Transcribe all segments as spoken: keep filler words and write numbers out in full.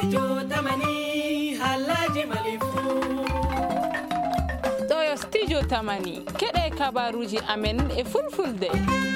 Studio Tamani Halaji Malifu. Toyo Studio Tamani kede kabaruji amen e fulfulde.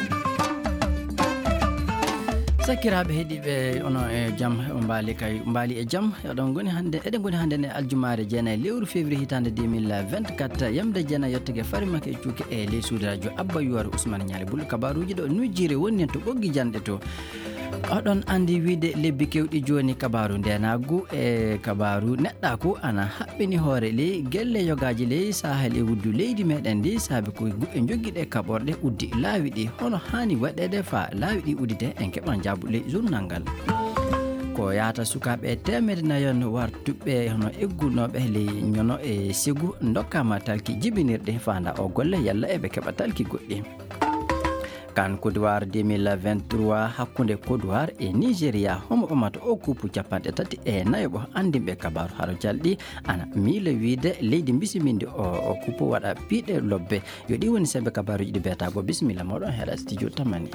Sakiraɓe heeɗiɓe ono e jaam mbaali kay mbaali e jaam oɗon goni hannde eɗen goni hannde ne aljumare jeenayi lewru février hitande deux mille vingt-quatre yamde jeenayi yettugue farimake e cuuke e ley suudu radio Abba Yuware Ousmane Ñale Bulu kabaruji ɗo nujjire woni hen to ɓoggi janɗe to oɗon andi wiide lebbi kewɗi joni kabaru ndenagu e kabaru neɗɗaku ana haɓɓini hoore ley gelle yogaji ley sahel e wuddu leydi meɗen ndi saabi ko guɓe jogguiɗe kaɓorɗe uddi laawi ɗi hono hani waɗede fa laawi ɗi uddite en keɓan jaabu ley journal ngal ko yata sukaɓe temedde nayon wartuɓe hono eggunoɓe ley ñono e sigu dokkama talki jibinirɗe fanda o golle yalla eɓe keɓa talki goɗɗi kan Côte d'Ivoire deux mille vingt-trois hakkunde Côte d'Ivoire e Nigeria homo ɓamata o kuupu capanɗe tati e nayoɓo andimɓe kabaru haro jalɗi ana miila wiide leydi bisiminde o o kuupu waɗa piiɗe lobbe yo ɗi woni sembe kabaruji ɗi beetago bisimilla moɗon heeɗa studio Tamani.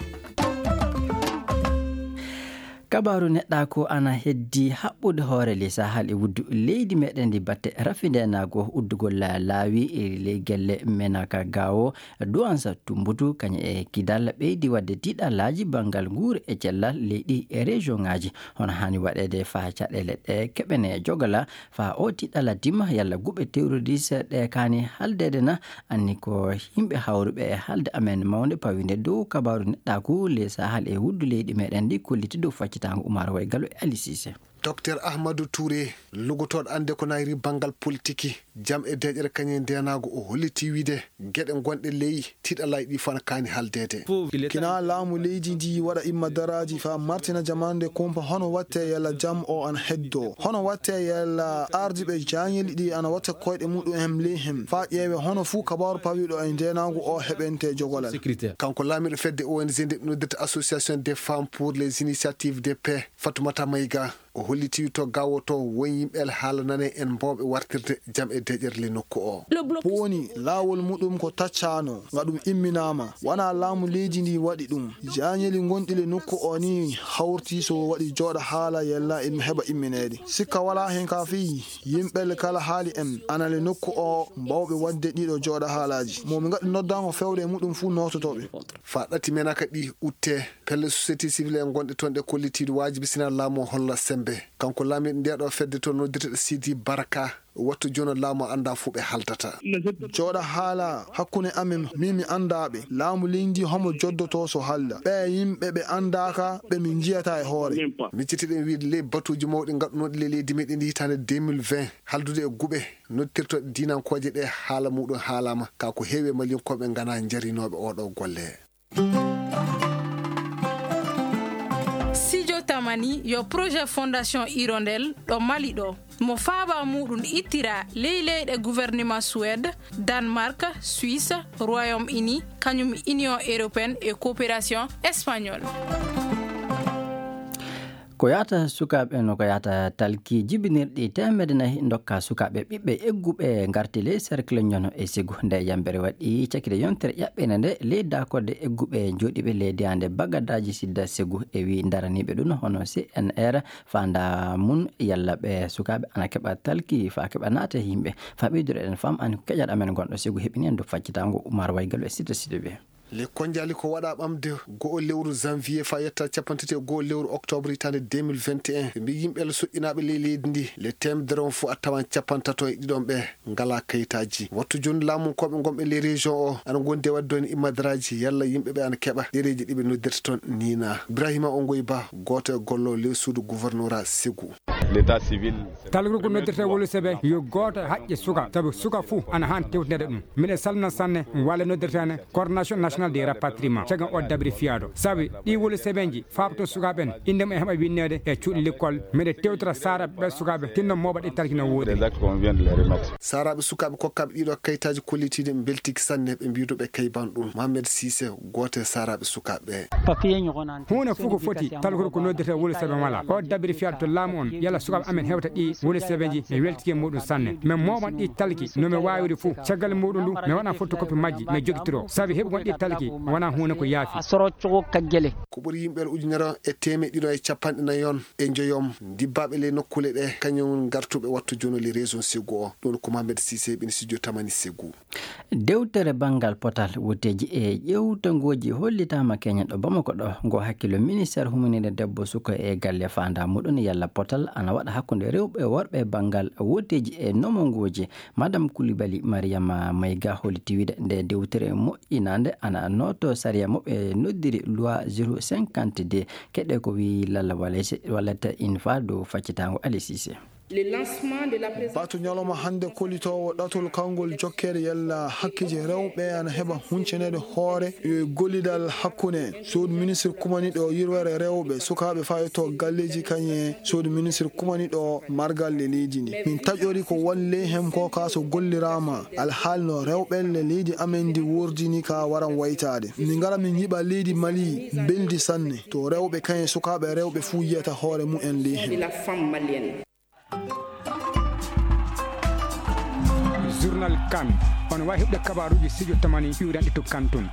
kabaru neɗɗako ana heddi haɓɓude hoore ley sahal e wuddu leydi meɗen ndi batte rafidenago uddugol laawi e ley gelle menaka gawo duwansa tumbutu kañum e kidal ɓeydi wadde tiɗallaji banggal nguur e cellal leyɗi e région ngaji hono hani waɗede fa caɗele ɗe keɓene jogala fa o tiɗalla dimma yalla guɓe terroriste ɗe kani haldede na anni ko yimɓe hawruɓe e halde amen mawde pawide dow kabaru neɗɗaku ley sahal e wuddu leydi meɗen ndi kolliti dow facci tango Umar way Gallo e Ali Cissé. Docteur Ahmadou Touré lugotoɗo ande ko nayri bangal politique jam e deƴere kañe ndenago o holliti wiide gueɗe gonɗe ley tiɗalaji ɗi fana kani haldede kina laamu leydi ndi waɗa imma daraji fa martina jamande kumpa hono watte yalla jam o an heddo hono watte yalla ardiɓe jañeli ɗi ana watta koyɗe muɗum hem ley hem fa ƴeewe hono fuu kabaru pawiɗo e ndenago o heɓente jogolal kanko laamiɗo fedde O N G nde noddata association des femmes pour les initiatives de paix Fatoumata Mayiga o holliti to gawo to won yimɓe haalanane en mbawɓe wartirde jam e deƴerle nokku o woni laawol muɗum ko taccano nga ɗum imminama wona laamu leydi ndi waɗi ɗum jañeli gonɗile nokku o ni hawrti so waɗi jooɗa haala yella en heɓa imminede sikka wala hen ka fi yimɓel kala haali en anale nokku o mbawɓe wadde ɗiɗo jooɗa haalaji momi gaɗi noddango fewre muɗum fuu nototoɓe fa ɗati menaka ɗi utte pelle société civile en gonɗe toon ɗe kollitiɗe wajibi sina laamu holla sembe kanko laamiɗo ndeɗo fedde to noddirteɗo Sidi Baraka wattu joni laamu anda fu ɓe haldata jooɗa haala hakkunde amen mimi andaɓe laamu leydi homo joddoto so halda ɓe yimɓe ɓe andaka ɓe min jiyata e hoore miccitiɗen wiide ley batuji mawɗi gaɗunoɗe ley leydi meɗen ndi hitande deux mille vingt haldude e guɓe noddirtoɗe dinankoje ɗe haala muɗum haalama ka ko heewi e malinkoɓe gana jarinoɓe oɗo golle. Studio Tamani yo projet fondation Hirondelle ɗo Mali ɗo mo faaba muɗum ittira ley leyɗe gouvernement Suède, Danemark, Suisse, Royaume-Uni kañum Union européenne et coopération espagnole. ko yata sukaɓe no ko yata talki jibinirɗi temedde nayi dokka sukaɓe ɓiɓɓe egguɓe garti ley cercle ñono e sigu nde yambere waɗi cakide yontere ƴaɓɓene nde ley dakorde egguɓe joɗiɓe leydi ande bagadaji sidda sigu e wi daraniɓe ɗum hono C N R fanda mun yalla ɓe sukaɓe ana keɓa talki fa keɓa naata yimɓe fa ɓeydoro eɗen fam an keƴat amen gonɗo sigu heɓini en do faccitango Oumar Waygal e sita sidiɓe le konjali ko waɗa ɓamde go'o lewru janvier fa yetta capantati go'o lewru octobre hitande deux mille vingt et un ɓe mbi yimɓe soƴƴinaɓe ley leydi ndi le temedere on fo a tawan capantato e ɗiɗon ɓe ngala kayitaji wattu joni laamu koɓe gonɓe ley région o ana gondi wadde on immadaraji yalla yimɓeɓe ana keɓa ɗereji ɗiɓe noddirta toon nina Ibrahima Ongoy Ba goto e gollo ley suudu gouverneur Ségou l'état civil talgol ko noddirta wolu sebe yo goto haƴƴe suka sabu suka fou ana han tewtnede ɗum miɗe salna sanne walla noddirtane coordination national des rapatriement cagan o dabri fiyato sabi ɗi wolu sebeji fabto sukaɓen indema e heɓa winnede e cuuɗi l'école miɗe tewtora saraɓe ɓe sukaɓe tinno moɓa ɗi talkino woodi saraɓe sukaɓe kokkaɓe ɗiɗo kayitaji kollitiɗe ɓe beltiki sanne ɓe mbiduɓe kayban ɗum Mohamed Cissé goto e saraɓe sukaɓe hunde fuu ko foti talgol ko noddirta wolu sebe mala o dabri fiyato to laamu on bela suka amen hewta di woni sebenji e weltike mudun sanne men moman di talki no me waawiri fu cagal mudun du me wana photocopy majji me jogitiro sabi hebu gon di talki wana huuna ko yaafi asoro cugo kaggele ko buri yimɓe ujunere e temedɗiɗo e capanɗe nayon e joyom dibbaɓe le nokkule ɗe kañum gartuɓe wattu jonoli région Ségou o ɗon ko Mamed Cissé ɓen studio tamani Ségou. dewtere bangal potal wuteji e ƴewtangoji hollitama keñen ɗo Bamako ɗo ngo hakkilo ministére humanide debbo suka e galle fanda muɗum yalla potal ana waɗa hakkude rewɓe e worɓe bangal wuteji e nomongoji madame Coulibaly Mariama Mayga holliti wiide nde dewtere moƴƴinande ana noto sariya moɓe noddiri loi zéro cinquante d keɗe ko wi lalla wallata infa dow faccitango Ali Cissé. Le lancement de la présence batu nyaloma hande kolitowo ɗatol kangol jokkere yalla hakkije rewɓe ana heɓa huncenede hoore e gollidal hakkune suudu ministre kumaniɗo yirwere rewɓe sukaɓe fayoto galleji kañe suudu ministre kumaniɗo margal le leydi ndi min taƴori ko walle hem ko kaso gollirama alhaalno rewɓelle leydi amen ndi wordini ka waran waytade min ngara min yiɓa leydi Mali beldi sanne to rewɓe kañe sukaɓe rewɓe fuu yiyata hoore mumen ley hen. de la femme malienne. Journal Kan on wa hebde kabaruji studio tamani fiwrande to Kanton.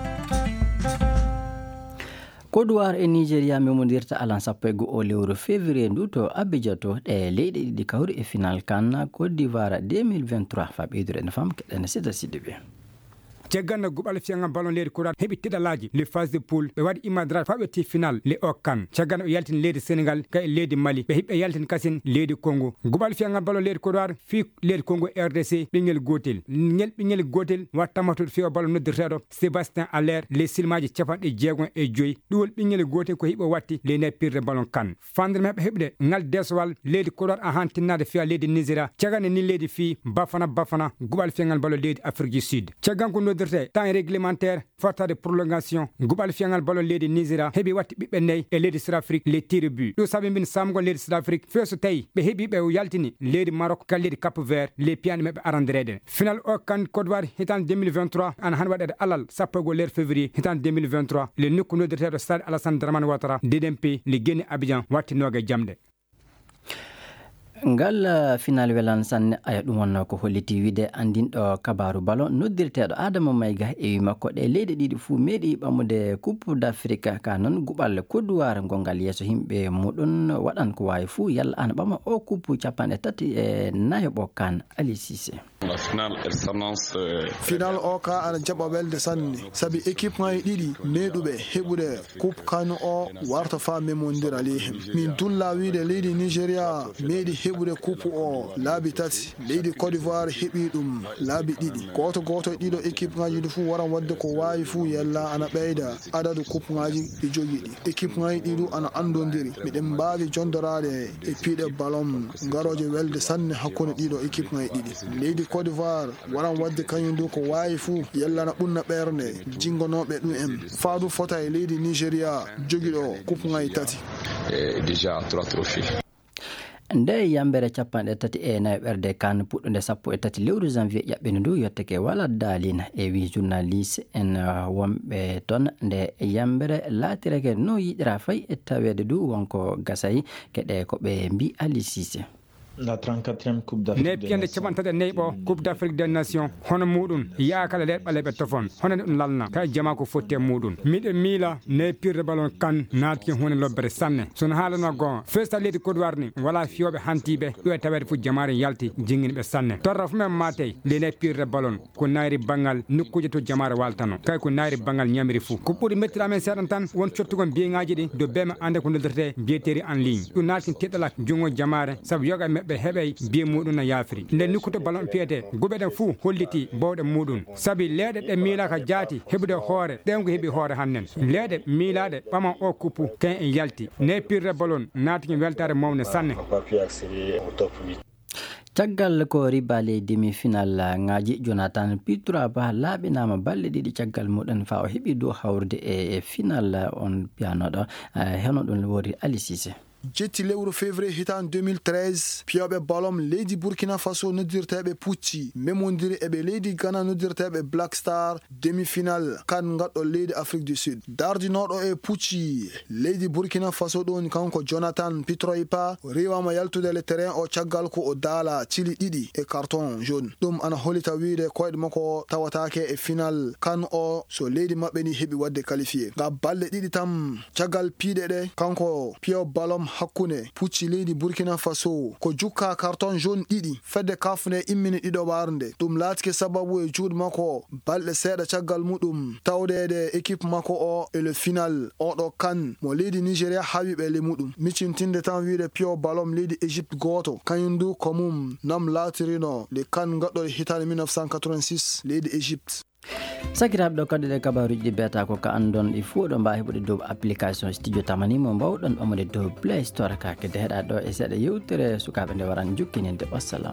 Côte d'Ivoire e Nigeria memodirta alan sappo e go'o lewru février ndu to Abidjan to ɗe leyɗe ɗiɗi kawri e final Kan Côte d'Ivoire deux mille vingt-trois fa ɓeydure en fam keɗene sida sidiɓe Jagana gubal fianga ballon leydi Côte hebi tidalaji le phase de poule be wadi imadra fa be ti final le okan Jagana o yaltin leydi Sénégal kay leydi Mali be hibbe yaltin kasin leydi Congo gubal fianga ballon leydi Côte fi leydi Congo R D C bingel gotel ngel bingel gotel wattamato fi o ballon noddirtedo Sébastien Aller le silmaji ciapande jeegon e joyi duwol bingel gotel ko hibbe watti le ne pirde ballon kan fandre mabbe hebde ngal deswal leydi Côte a hantinade fi leydi Nigeria Jagana ni leydi fi bafana bafana gubal fianga ballon leydi Afrique du Sud Jaganko temps réglementaire forta de prolongation gubal fiangal ballon leydi Nigeria hebi watti bibbe ney e leydi South Afrique les tirs but do sabe bin samgo leydi South Afrique feso tay be hebi be yaltini leydi Maroc kal leydi Cap Vert les piani mabbe arandrede final o kan Côte d'Ivoire hitan deux mille vingt-trois an han wadade alal sappo go ler février hitan deux mille vingt-trois le nokku noddirtedo stade Alassane Dramane Ouattara D D M P le geni Abidjan watti noga jamde ngal final welan sanne aya ɗum wonno ko holliti wiide andinɗo kabaru ballon noddirteɗo Adama Mayga e wi makko ɗe leyɗe ɗiɗi fuu meeɗi ɓammude coupe d'Afrique ka noon guɓal Côte d'Ivoire gongal yeeso himɓe muɗum waɗan ko wawi fuu yalla ana ɓama o coupe capanɗe tati e nayoɓo kan Ali Cissé. La finale elle s'annonce final o ka ana jaɓa welde sanne sabi équipe ngaji ɗiɗi meeɗuɓe heɓude coupe kan o warta fa memondira ley hen min dulla wiide leydi Nigeria meeɗi heɓude coupe o laabi tati leydi Côte d'Ivoire heɓi ɗum laabi ɗiɗi goto goto ɗiɗo équipe ngaji ɗi fuu waran wadde ko wawi fuu yalla ana ɓeyda adadu coupe ngaji ɗi jogui ɗi équipe ngaji ɗiɗu ana andodiri miɗen mbawi jondorade e piiɗe ballon garoje welde sanne hakkude ɗiɗo équipe ngaji ɗiɗi leydi Côte d'Ivoire waran wadde kañum du ko wawi fuu yalla na ɓunna ɓerde jingonoɓe ɗum en faadu fota e leydi Nigeria joguiɗo coupe ngaji tati déjà trois trophées. nde yambere capanɗe tati e nayo ɓerde kan puɗɗude sappo e tati lewru janvier ƴaɓɓino ndu yetteke wala daalina e wi journaliste en wonɓe toon nde yambere laatireke no yiɗira fay e tawede du wonko gasayi keɗe koɓe mbi Ali Cissé. La trente-quatrième Coupe d'Afrique ne piende cabantade neyɓo Coupe d'Afrique des Nations hono muɗum yaakala leɗ ɓaleɓe tofon hono ɗum lalna kay jama ko fotte muɗum miɗe miila ne pirde ballon kan naatki hunde lobbere sanne sono haalano gon festa leydi Côte d'Ivoire ni wala fiyoɓe hantiɓe ɗo e tawede fu jamare yalti jinguiniɓe sanne torra fu men matey lene pirde ballon ko nayri banggal nokkuje to jamare waltano kay ko nayri banggal ñamiri fou ko ɓuuri mettira men seeɗan tan won cottugon biyeŋaji ɗi do bema ande ko noddorte biyeteri en ligne ɗum naatkin teɗɗalak jungo jamare saabu yoga meɓɓe heɓey biye muɗum no yaafiri nde nukkuto ballon piyete guɓeɗen fuu holliti bawɗe muɗum saabi leeɗe ɗe miilaka jaati heɓude hoore ɗen ko heeɓi hoore hannen leeɗe miilaɗe ɓaman o kuppu ken en yalti ne pirde ballon naatiki weltare mawne sanne caggal ko riba le demi final ngaji Jonathan Pitura ba laabinama balɗe ɗiɗi caggal muɗum fa o heɓi dow hawrde e final on pianoɗo heno ɗum wori Ali Cissé. jetti lewru février hitan deux mille treize piyoɓe balom leydi burkina faso noddirteɓe pucci memodiri eɓe leydi ghana noddirteɓe black star demi final kan gaɗɗo leydi afrique du sud dardinoɗo e pucci leydi burkina faso ɗon kanko jonathan pitroipa riwama yaltude le terrain o caggal ko o daala cili ɗiɗi e carton jaune ɗum ana holita wiide koyɗe makko tawatake e final kan o so leydi maɓɓe ni heɓi wadde qualifié ga balɗe ɗiɗi tam caggal piiɗe ɗe kanko piyo balom hakkunde pucci leydi burkina faso ko jukka carton jaune ɗiɗi fedde kafne immini ɗiɗo ɓarnde ɗum laatike sababu e juuɗe makko balɗe seeɗa caggal muɗum tawdede équipe makko o e le final oɗo kan mo leydi nigéria hawiɓe le muɗum miccintinde tan wiide piyo balom leydi égypte goto kañum du ko mum nam laatirino le kan gaɗɗo hitande mille neuf cent quatre-vingt-six leydi égypte. sakiraɓe ɗo kadi ɗe kabaruji ɗi biyata ko ka andon ɗi fuu ɗo mbawi heɓude dow application studio tamani mo mbawɗon ɓamude dow play store kake de heɗa ɗo e seeɗa yewtere sukaɓe nde waran jukkininde wassalam.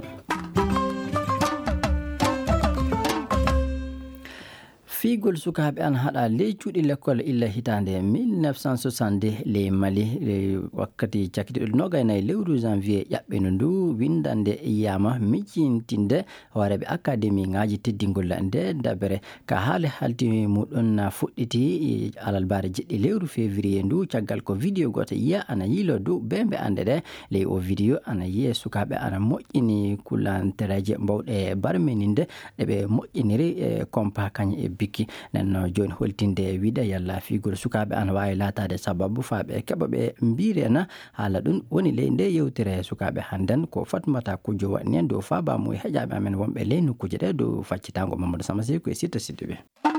figol sukaɓe an haɗa ley cuuɗi l'école illa hitande mille neuf cent soixante-deux ley mali wakkati cakkitiɗo nogaynayi lewru janvier ƴaɓɓeno ndu windande yiyama miccintinde hooreɓe académie ŋaji teddingol nde dabere ka haale halti muɗum fuɗɗiti alalbare jeɗɗi lewru février ndu caggal ko vidéo goto yiya ana yiilo dow bembe ande ɗe ley o vidéo ana yiye sukaɓe ana moƴƴini kulantereje mbawɗe barmeninde ɗeɓe moƴƴiniri e compa kañe e bikki nenno joni holtinde wiide yalla figol sukaɓe ana wawi latade sababu faaɓe keɓa ɓe mbirena haala ɗum woni ley nde yewtere sukaɓe hannden ko fatmata kujo waɗni en dow fabamu e heƴaɓe amen wonɓe ley nokkuje ɗe dow faccitango mamadou samasi ko e sitta sidduɓe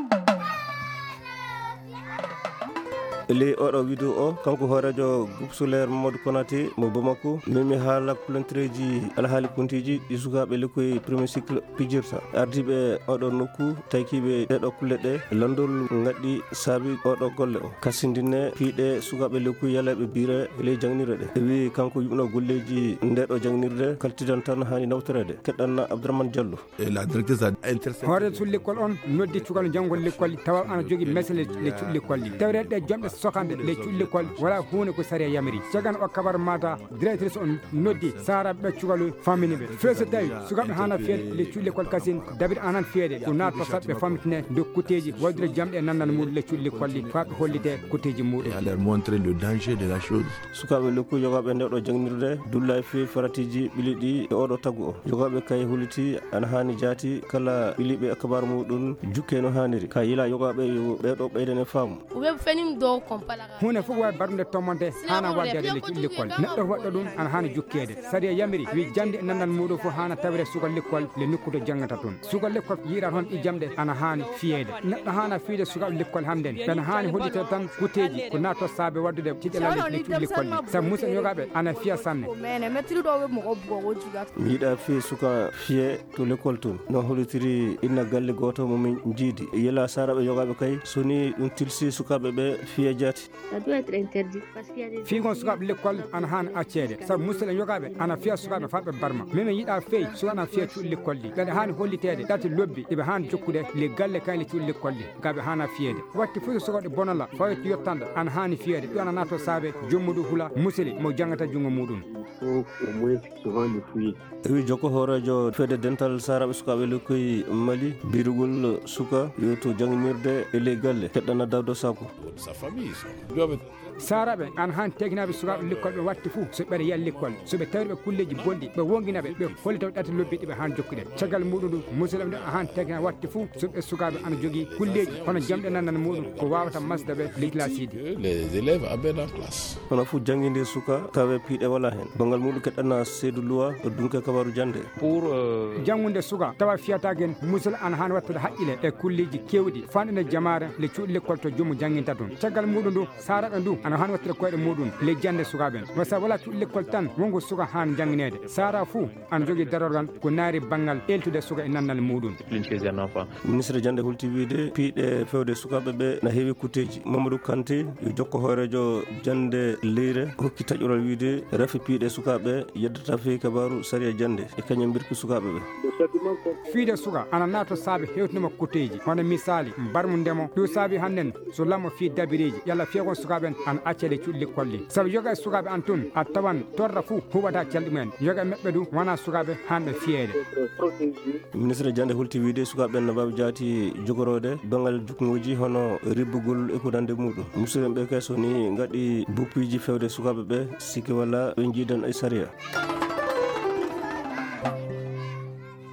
ley oɗo vidéo o kanko hoorejo groupe solaire mamadou konati mo bamako mimi haala plantereji alhaali kuntiji ɗi sukaɓe lekkoye premier cycle pijirta ardiɓe oɗo nokku tawkiɓe ɗeɗo kulle ɗe landol gaɗɗi saabi oɗo golle o kasindinne piiɗe sukaɓe lekkoye yalaɓe bire ley jangnirde ɗe wi kanko yumno golleji ndeɗo jangnirde kaltidan tan hani nawtorede keɗɗanna abdourahmane diallo la directrice a intercé hoore sul l'école on noddi cukal janngol l'école tawa ana jogui mesele le cuuɗi l'école ɗi tawreɗe ɗe jomɓe sokande le cuuɗi l'école wala hunde ko sariya yamiri cagan o kabar mata directrice on noddi saraɓe ɓe cukalu famini ɓe feso tawi sukaɓe hana feede le cuuɗi l'école kasin dabiri anan feede ko natto satɓe famtine do kuteji waddire jamɗe nandan muɗum le cuuɗi l'école ɗi faɓe hollite kuteji muɗum à leur montrer le danger de la chose sukaɓe lekku yogaɓe ndeɗo jangnirde dulla e fewi faratiji ɓili ɗi e oɗo taggu o yogaɓe kay hulliti ana hani jaati kala ɓiliɓe kabar muɗum jukke no haniri ka yila yogaɓe yo ɓeɗo ɓeyden e faamu hunde fof wawi bardude tommonte hana waddede le cuuɗi l'école neɗɗo waɗɗo ɗum ana hani jukkede sadi yamiri wi jande e nandan muɗum fof hana tawire sukal l'école le nokku to janggata toon sukal l'école yiiɗa toon ɗi jamɗe ana hani fiyede neɗɗo hana fiide sukaɓe l'école hamden ɓena hani hollite tan kuteji ko natto saabe waddude tiɗelale le cuuɗi l'école ɗi saabu musen yogaɓe ana fiya sanne mi yiiɗa fi suka fiye to l'école toon no hollitiri inna galle goto momin jiidi yela saraɓe yogaɓe kay soni ɗum tilsi sukaɓe ɓe fiye jaati figon sukaɓe l'école ana hani accede saabu musidɗen yogaɓe ana fiya sukaɓe faɓe barma minen yiiɗa feeyi suka ana fiya cuuɗi l'école ɗi ɓeɗa hani hollitede ɗati lobbi eɓe hani jokkude le galle kayle cuuɗi l'école ɗi gaɓe hana fiyede watti fof sukaɗe bonala fawete yettanda ana hani fiyede ɗo ana natto saabe jommuɗo hula musili mo janggata jungo muɗum wi jokko hoorejo fede dental saraɓe sukaɓe lekkoye mali birugol suka yo to janginirde e ley galle keɗɗana dawdo sako saraɓe an han teguinaɓe sukaɓe l'école ɓe watti fou so ɓeɗa yiya l'école soɓe tawri ɓe kulleji bonɗi ɓe wonguinaɓe ɓe holli taw ɗati lobbiɗi ɓe han jokkuɗen caggal muɗum ɗum musidɗam ɗe han tegina watti fou soɓe sukaɓe ana jogui kulleji hono jamɗe nandan muɗum ko wawata masdaɓe les classeji les élèves aben en place hono fou janguide suka tawe piiɗe wala hen bangal muɗum keɗɗanna seydou loi o dunke kabaru jande pour jangude suka tawa fiyataken musidɗo ana hani wattude haqqile e kulleji kewɗi fanɗine jamare le cuuɗi l'école to jommu janguinta toon caggal muɗum ɗum saraɓe ndu ana hani wattude koyɗe muɗum le jande sukaɓen wa sa wala cuuɗi l'école tan wongo suka han janginede sara fou ana jogui darorgal ko naari banggal eltude suka e nannal muɗum ministre jande hulti wiide piiɗe fewde sukaɓe ɓe na heewi kuteji mamadou kanté yo jokko hoorejo jande leyre hokki taƴoral wiide rafi piiɗe sukaɓe yeddata fewi kabaru sariya jande e kañum birki sukaɓe ɓe fiide suka ana nato saabe hewtinima kuteji hono misali barmu ndemo ɗo saabi hannden so lammo fi dabireji yalla fiya kon sukaɓen ana an accede cuɗli kolli sabu yoga e sukaɓe an tun a tawan torra fuu huɓata calɗi mumen yoga e meɓɓe du wona sukaɓe hanɓe fiyeede ministre jande hulti wiide sukaɓe no mbawi jaati jogorode bangal jukngoji hono ribbugol e kudande muɗum musidɓe ɓe kay so ni gaɗi buppiji fewde sukaɓe ɓe sikki walla ɓe jiidan e saria